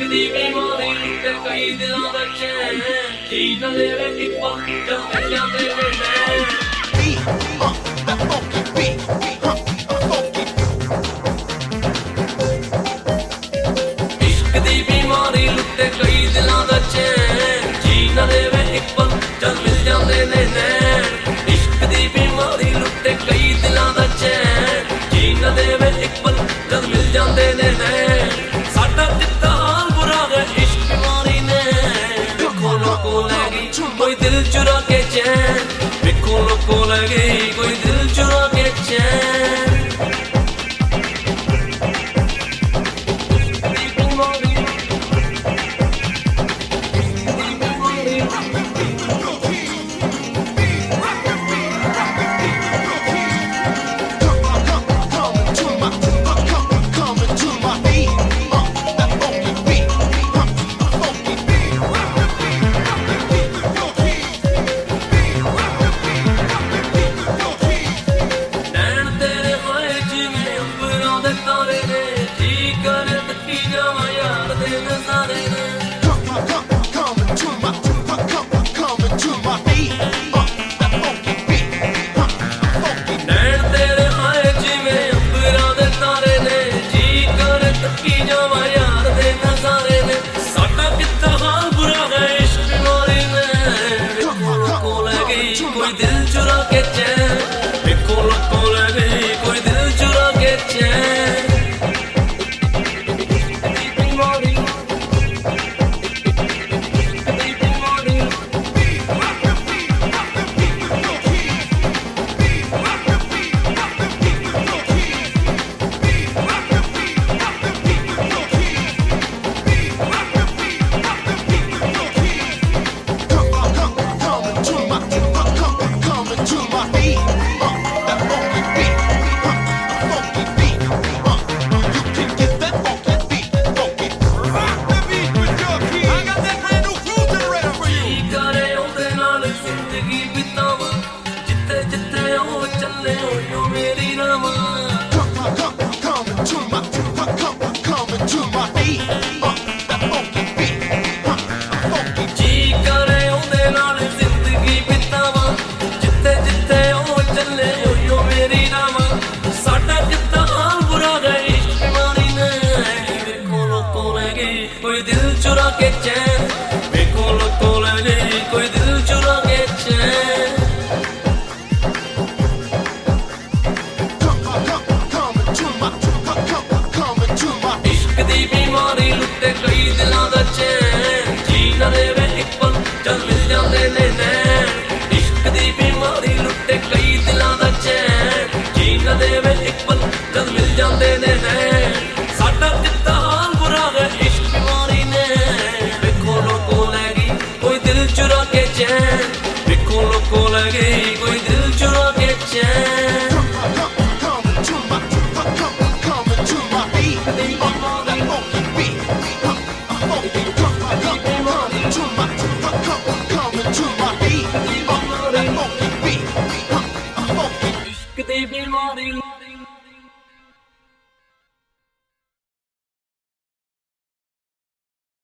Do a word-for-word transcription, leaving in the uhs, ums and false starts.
ਦੀ ਬਿਮਾਰੀ ਲੁੱਟੇ ਕਈ ਦਿਲਾਂ ਦਾ ਚੈਨ ਜੀ ਨਾ ਦੇਵੇ ਇੱਕ ਪਲ ਚੱਲ ਜਾਂਦੇ ਨੇ ਨੈਣ ਇਸ਼ਕ ਦੀ ਬਿਮਾਰੀ ਲੁੱਟੇ ਕਈ ਦਿਲਾਂ ਦਾ ਚੈਨ ਜੀ ਨਾ ਦੇਵੇ ਇੱਕ ਪਲ ਚੱਲ ਮਿਲ ਜਾਂਦੇ ਨੇ ਨੈਣ ਇਸ਼ਕ ਦੀ ਬਿਮਾਰੀ ਲੁੱਟੇ ਕਈ ਦਿਲਾਂ ਦਾ ਚੈਨ ਜੀ ਨਾ ਦੇਵੇ ਇੱਕ ਪਲ ਚੱਲ ਮਿਲ ਜਾਂਦੇ ਨੇ ਨੈਣ ਸਾਡਾ ਦਿੱਤਾ ਹਾਲ ਬੁਰਾ ਹੈ ਇਸ਼ਕ ਬਿਮਾਰੀ ਨੇ ਵੇਖੋ ਲੋਕੋ ਲੈ ਗਈ ਕੋਈ ਦਿਲ ਚੁਰਾ ਕੇ ਚੈਨ ਵੇਖੋ ਲੋਕੋ ਲੈ ਗਈ ਕੋਈ ਦਿਲ ਚੁਰਾ ਕੇ ਚੈਨ कोई दिल चुरा के चैन ਵੇਖੋ ਲੋਕੋ ਲੈ ਗਈ ਕੋਈ ਦਿਲ ਚੁਰਾ ਕੇ ਚੈਨ कोई दिल चुरा के चैन ਵੇਖੋ ਲੋਕੋ ਲੈ ਗਈ कोई दिल चुरा के चैन इश्क दी बीमारी लुੱਟੇ कई दिलां दा चैन जी ना देवे एक पल चल मिल जांदे ने नैन इश्क दी बीमारी लुੱਟੇ कई दिलां दा चैन जी ना देवे एक पल चल मिल जांदे ने नैन साडा दित्ता हाल बुरा है इश्क बीमारी ने ਵੇਖੋ ਲੋਕੋ ਲੈ ਗਈ कोई दिल चुरा के चैन ਵੇਖੋ ਲੋਕੋ ਲੈ ਗਈ कोई दिल चुरा के चैन इश्क दी बीमारी